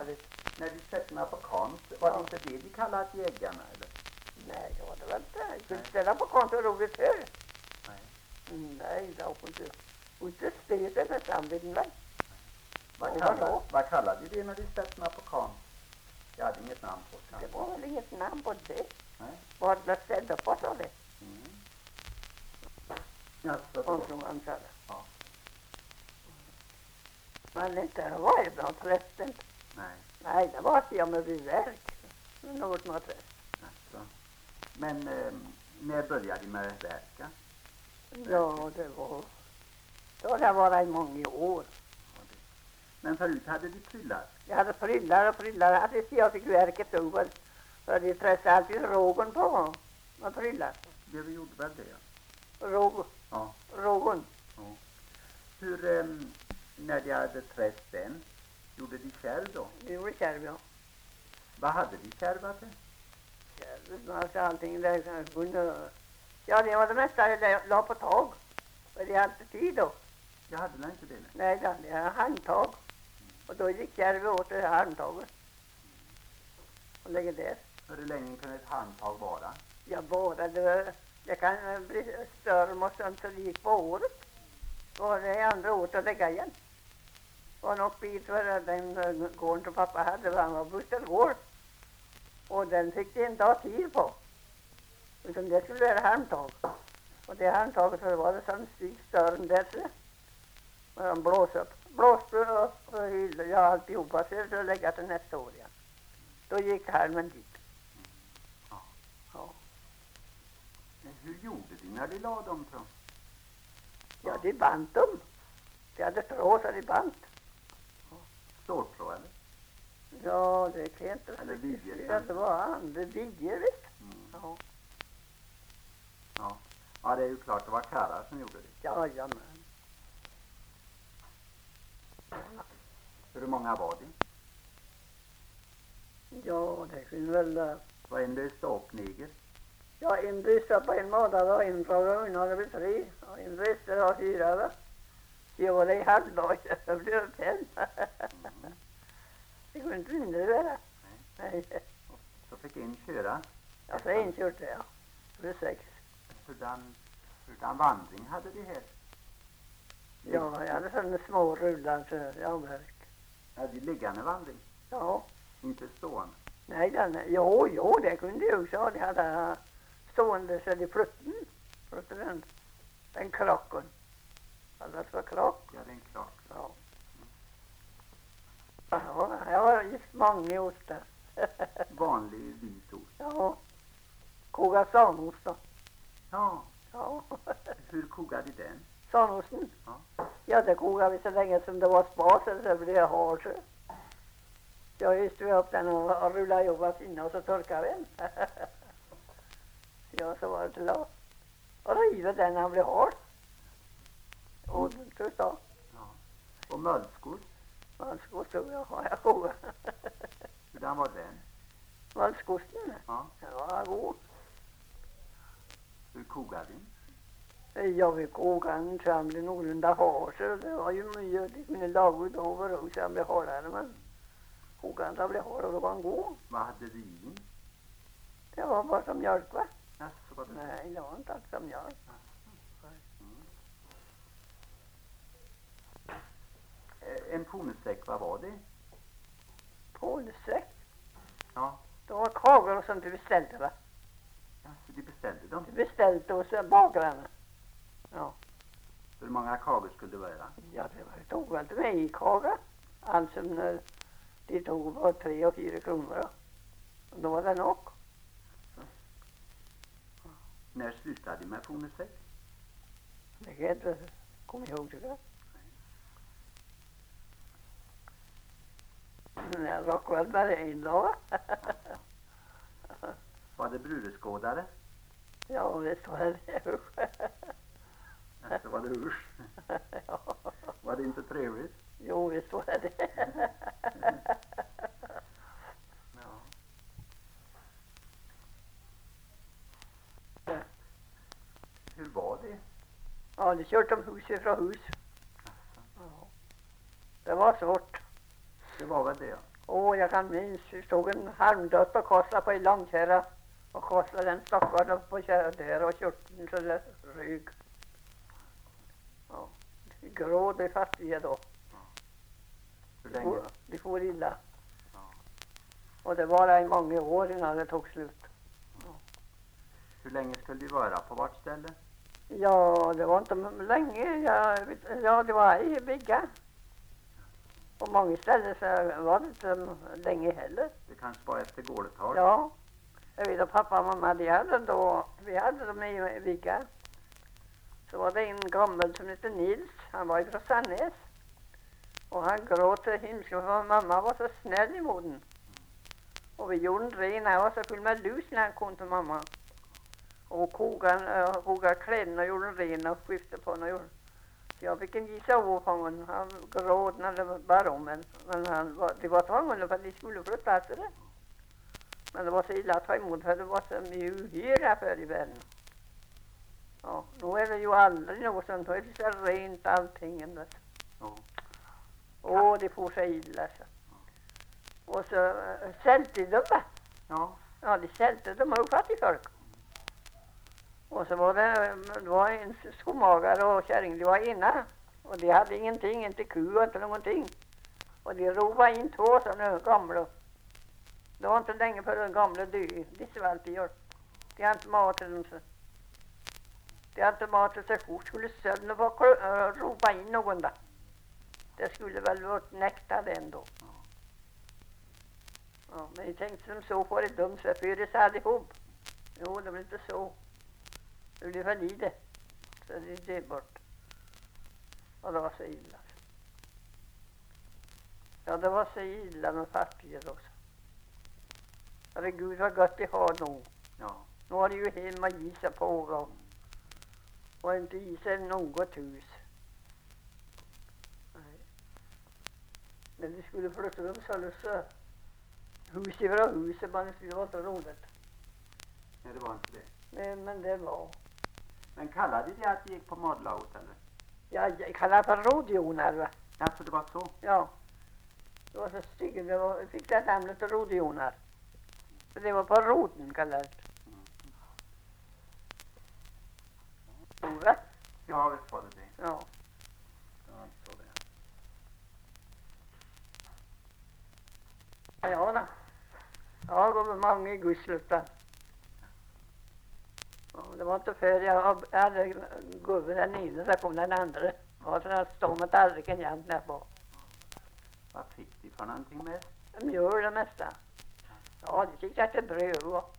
härligt. När de sätter mig på konst, var det inte det de kallar jägarna eller? Nej, det var det väl inte. Skulle ställa på konto roligt för. Nej. Nej, det var inte. Och inte stöter med samveten väl. Vad kallar de det när de sätter mig på konst? Jag hade inget namn på det. Det var väl inget namn på det. Nej. Vad det ställde på så det. Ja, så Kontoansar. Ja. Men inte det var ju bland prästen. Nej. Nej, det var jag med verk. Något med präst. Alltså. Men när började de med verka? Ja, det var. Då det var i många år. Men förut hade de prylar. Jag hade prylar och prylar. Jag fick verket över. För de pressade alltid rågen på. Med prylar. Det vi gjorde väl det, ja. Ja. Rågen. Ja. Hur, när de hade träst den, gjorde de kärv då? Det gjorde kärv, ja. Vad hade de kärvat till? Alltså allting där kunde. Ja, det var det mesta jag la på tag. För det hade tid då. Jag hade väl inte det? Nej, det hade handtag. Och då gick kärv åt det handtaget. Och lägger där. Hur länge kunde ett handtag vara? Ja, bara det kan bli storm och sånt så det gick på året. Var det andra året att lägga igen. Och något bit för den gården som pappa hade var han var bustelgård. Och den fick det inte ha tid på. Utan det skulle vara handtag. Och det handtaget så var det sån stig storm där så. Och de blåste upp och hyllde, ja alltihopa så jag lägga till nästa år igen. Då gick halmen dit. Ja. Men hur gjorde de när de la dem från? Ja, de band dem. De hade tråd så de band. Ståltråd eller? Ja, det kan jag inte eller vidjer. Ja, det var andra vidjer, vet Mm. Ja. Ja. Ja, det är ju klart det var karlar som gjorde det. Jajamän. Hur många var det? Ja, det kunde väl. Var en löst upp neger? Ja, en ryssa på en månad och en fråga undan det blev 3. Och en ryssa var 4 va. Jag var det i halvdag. Det blev 5. Det kunde inte mindre vara. Nej. Så fick en köra? Ja, så en körde jag. Det blev 6. Hurdan vandring hade de här? Ja, jag hade sådana små rullar så jag verk. Ja, de liggande vandring? Ja. Inte stående? Nej, jo, det kunde jag också. De hade stående så de flyttade den krocken. Alla var krock. Ja, det är en krock. Ja. Ja, jag har gift många ost där. Vanlig vit ost? Ja. Koga sanost då. Ja. Ja. Hur kokade de den? Sanosten? Ja. Ja, det kokade vi så länge som det var spas så blev det hårt. Jag ystade upp den och rullade jobbat inne och så torkade vi den. Ja, så var det lag. Och riva den när han blev hård. Och så sa. Ja. Och mölskor? Mölskor stod jag och jag kokade. Hurdan var den? Mölskosten? Ja. Den var god. Hur kokade den? Ja, vi kokade den så han blev någorlunda hård. Så det var ju mycket. Det kunde laga ut över och så han blev hårdare. Men kokade den så han blev hård och då var han god. Vad hade du i den? Det var bara som mjölk va? Ja, så var det. Nej, det var inte alls som mjölk. En pommesäck, vad var det? Pålsäck. Ja. Det var kakor och sånt du beställde va? Ja, så de beställde dem. Du beställde hos bakarna. Ja. Hur många kakor skulle det vara? Ja, det tog väl inte mig i kakor. Alltså de tog bara 3 och 4 kronor då. Och då var det nog. När slutade de med pommesäck? Det kan jag inte komma ihåg det. Men jag rock väl bara en dag. Var det brudeskådare? Ja, visst var det det. Ja, så var det usch. Ja. Var det inte trevligt? Jo, visst var det. Ja. Hur var det? Ja, de kört om hus ifrån hus. Ja. Det var svårt. Det var väl det, ja. Jag kan minns, vi stod en halmdött och korslade på i långkärra och korslade den stockade upp på kärra där och kjorten så det rygg. Ja, gråd är fattiga då. Hur länge? De får illa. Ja. Och det var i många år innan det tog slut. Hur länge skulle du vara på vart ställe? Ja, det var inte länge. Ja, det var i Vigga. På många ställen så var det inte länge heller. Det kanske var efter gårdetal? Ja, jag vet att pappa och mamma, vi hade dem i Vigga. Så var det en gammal som hette Nils, han var från Sannäs. Och han gråt till himlen för mamma var så snäll emot den. Och vi gjorde en ren, han var så full med lus när han kom till mamma. Och kokade kläderna och gjorde en ren och skiftade på den. Så jag fick en gissa överfången, han gråt när det var om en. Men det var tvången för att de skulle få plats i det. Men det var så illa att ta emot för det var så mycket uhyra för i världen. Ja, nu är det ju aldrig något sånt, då är det så rent allting. Det får sig illa så. Och så sälte de va? Ja. Ja, de sälte, de var fattig folk. Och så var det en skomagare och kärring, de var inne. Och de hade ingenting, inte ku och inte någonting. Och de ropade in två sådana gamla. Det var inte länge för den gamla dö. De svalt i hjort. De hade inte mat till dem så. De hade inte mat till sig fort. Skulle sömna få ropa in någon där. Det skulle väl varit näktad ändå. Ja, men jag tänkte som så får det dumt så för det allihop. Jo, det blir inte så. Det blir för lite. Så det är bort. Och det var så illa. Ja, det var så illa med fattiga också. Herregud vad gott de har nog. Ja. Nu har de ju hemma gisa på och inte gisa något hus. Nej. Men de skulle flytta dem så hus ifrån huset, men det skulle vara inte roligt. Nej, det var inte det. Men det var. Men kallade de att de gick på madlaget eller? Ja, jag kallar för rodioner va? Ja, så det var så? Ja. Det var så styggt, vi fick det namnet rodioner. För det var på roden kallat. Va? Ja, visst var det det. Ja. Ja, så det. Ja då. Ja, det var många gudslutar. Ja, det var inte för jag hade gubben den ena, så kom den andra. Och så stod med tallriken jämt där på. Vad fick de för någonting med? Mjöl det mesta. Ja, det fick jag till bröd och.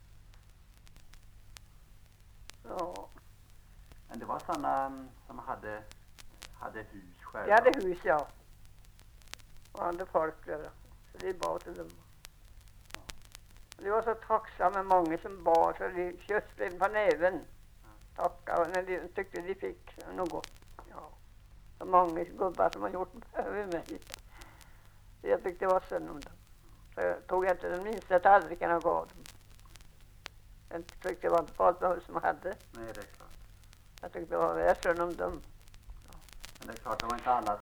Ja. Men det var sådana som hade hus själva? De hade hus, ja. Och hade folk där. Så det var till dem. Det var så tacksamma med många som bar så de köpte in på näven. Tacka när de tyckte de fick något. Ja. Så många gubbar som har gjort över mig. Jag tyckte det var synd om dem. Så jag tog inte den minsta tallriken och gav dem. Jag tyckte det var inte folk som hade. Nej, det är klart. Jag tyckte det var synd om dem. Men det är klart, det var inte alla